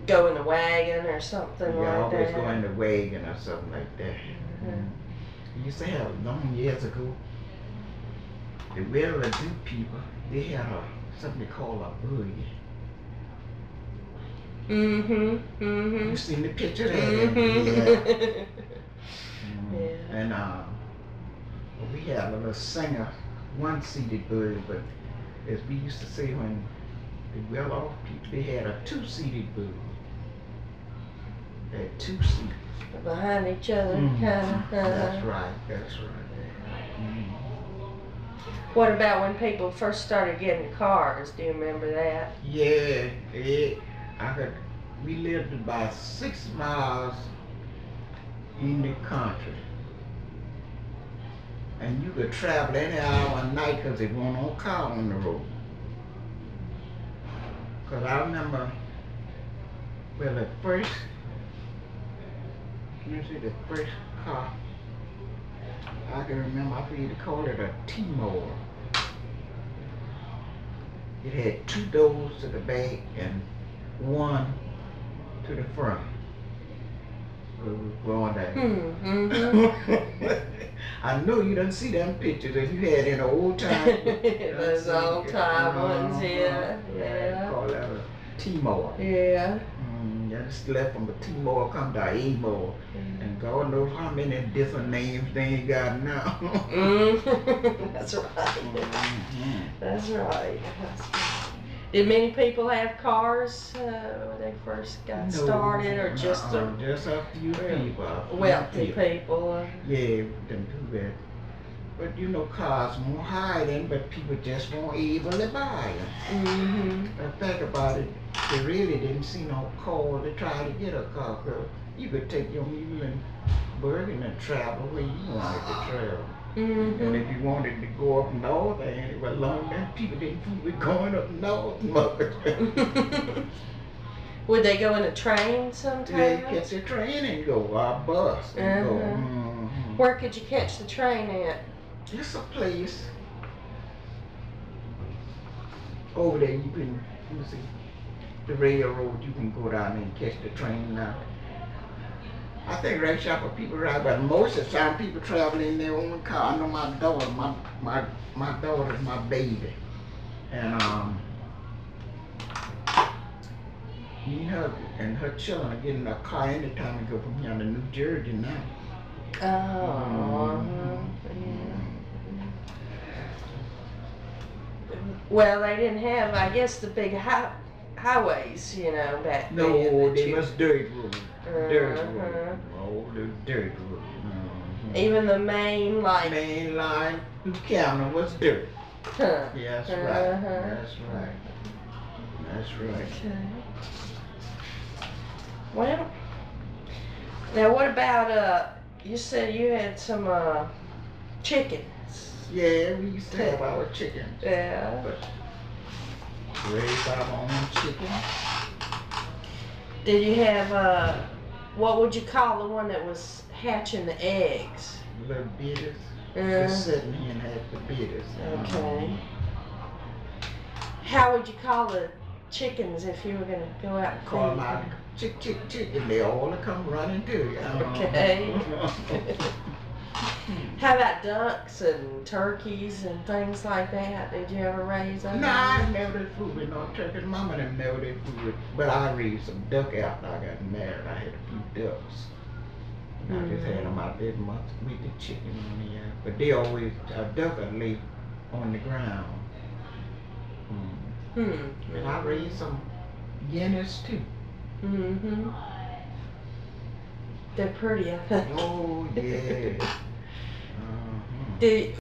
go in the wagon or something like that. always go in the wagon or something like that. We used to have, long years ago, the well-to-do people, they had something called a buggy. You seen the picture of that? Yeah. And we had a little Singer, one-seated buggy, but as we used to say when the well-off people, they had a two-seated buggy. They had two seats. Behind each other, kind of. That's right, that's right. What about when people first started getting cars? Do you remember that? Yeah, we lived about 6 miles in the country. And you could travel any hour of night because there wasn't no car on the road. Because I remember, well, the first car, I can remember, I forget to call it a T-Mobile. It had 2 doors to the back and 1 to the front. We were going there. I know you done see them pictures that you had in the old time. Those old time ones, yeah. They call that a T-Mobile. Yeah. Just left from the T-Mobile come to A-Mobile. And God knows how many different names they ain't got now. That's right. That's right. Did many people have cars when they first got started, or just a few people? Wealthy people. Yeah, them do that. But you know, cars more high then, but people just weren't able to buy them. Think about it, they really didn't see no call to try to get a car. Cause you could take your mule and buggy and travel where you wanted to travel. And if you wanted to go up north, and it was long then people didn't think we were going up north much. Would they go in a train sometimes? They catch a train and go, or a bus and go. Where could you catch the train at? It's a place over there. You can see the railroad. You can go down there and catch the train now. I think right shop of people ride, but most of the time people travel in their own car. I know my daughter, my daughter's my baby, and her and her children are getting a car anytime they go from here to New Jersey now. Well, they didn't have, I guess, the big highways, you know, back then. No, they was dirt roads. Dirt road. Oh, the dirt road. Even the main line. Main line through County was dirt. Yeah, that's right. That's right. That's right. Okay. Well, now what about, you said you had some chickens. Yeah, we used to have our chickens. Yeah. But raised our own chickens. Did you have, what would you call the one that was hatching the eggs? Little bitters. The sitting hen had the bitters. Okay. How would you call the chickens if you were going to go out and call them out, chick, chick, chick, and they all come running to you. Okay. How about ducks and turkeys and things like that? Did you ever raise them? No, I never did food with no turkeys. Mama didn't never did food with, but I raised some duck after I got married. I had a few ducks. And I just had them out there with the chicken on the but they always, a duck would lay on the ground. And I raised some guineas too. They're pretty, I think. Oh, yeah.